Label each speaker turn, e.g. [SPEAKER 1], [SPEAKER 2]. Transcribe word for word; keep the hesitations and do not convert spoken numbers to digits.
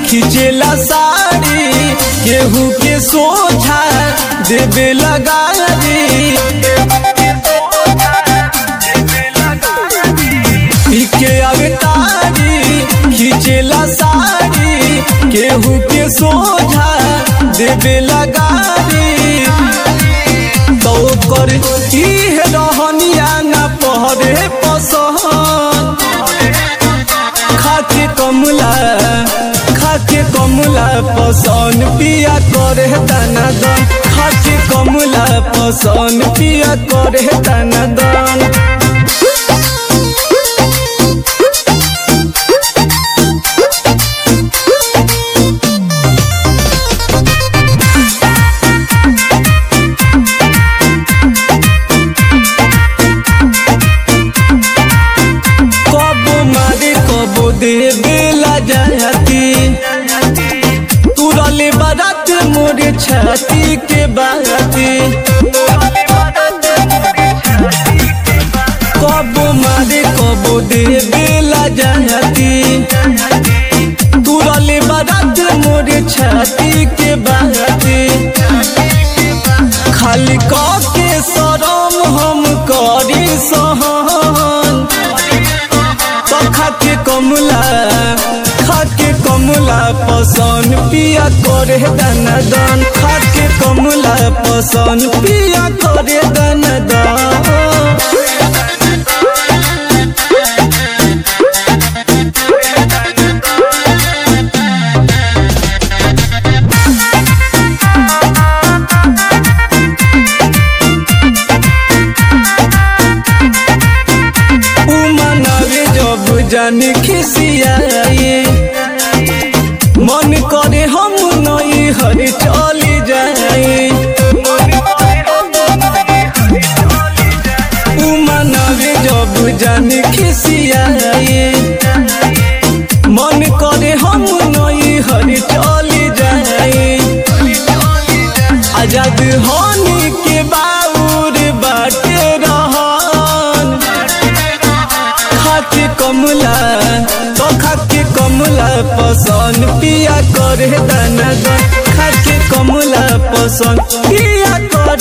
[SPEAKER 1] खिंचेला साड़ी केहू के सोझा देवे लगारी के अवतारी खिंचेला साड़ी केहू के सोझा देवे लगारी तो कर रहनिया न पहरे पसंद खाके कमला खाके कमला पसंद पिया करे दाना दान खाके कमला पसंद पिया करे दाना दान देवेला जाती तुरले बारात मोरे छाती के बाती कबो मारे कबो देवेला जाती तुरले बारात मोरे छाती के बाती खाली के शरम हम करी सहन खाके कमला खाके कमला पसंद पिया करे दाना दान खाके कमला पसंद पिया करे दाना दान जाने खिसियाए मन करे हम नई हर चली जाए मनावे जब जाने खिसियाए मन करे हम नई हर चली जाए आजाद होने के बाउर बाटे रहन खाके कमला तो खाके कमला पसंद पिया करे दाना दान खाके कमला पसंद पिया करे